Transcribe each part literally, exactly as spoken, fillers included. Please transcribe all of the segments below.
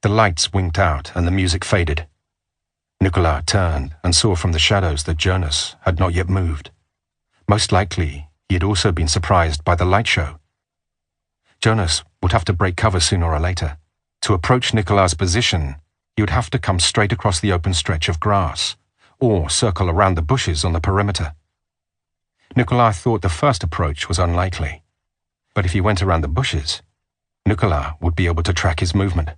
The lights winked out and the music faded. Nicolas turned and saw from the shadows that Jonas had not yet moved. Most likely, he had also been surprised by the light show. Jonas would have to break cover sooner or later. To approach Nicolas' position, he would have to come straight across the open stretch of grass, or circle around the bushes on the perimeter. Nicolas thought the first approach was unlikely, but if he went around the bushes, Nicolas would be able to track his movement.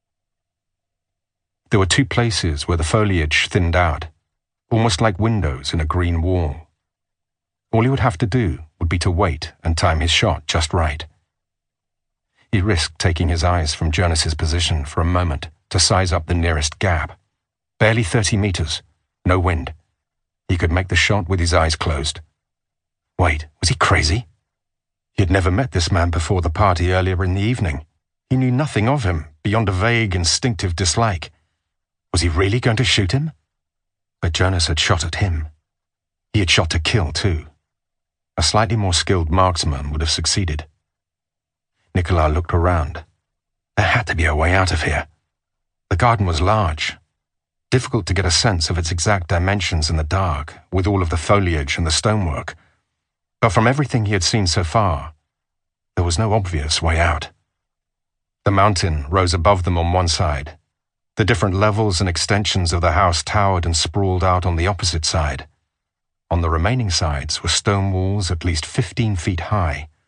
There were two places where the foliage thinned out, almost like windows in a green wall. All he would have to do would be to wait and time his shot just right. He risked taking his eyes from Jonas's position for a moment to size up the nearest gap. Barely thirty meters, no wind. He could make the shot with his eyes closed. Wait, was he crazy? He had never met this man before the party earlier in the evening. He knew nothing of him beyond a vague, instinctive dislike. Was he really going to shoot him? But Jonas had shot at him. He had shot to kill, too. A slightly more skilled marksman would have succeeded. Nicolas looked around. There had to be a way out of here. The garden was large. Difficult to get a sense of its exact dimensions in the dark, with all of the foliage and the stonework. But from everything he had seen so far, there was no obvious way out. The mountain rose above them on one side. The different levels and extensions of the house towered and sprawled out on the opposite side. On the remaining sides were stone walls at least fifteen feet high,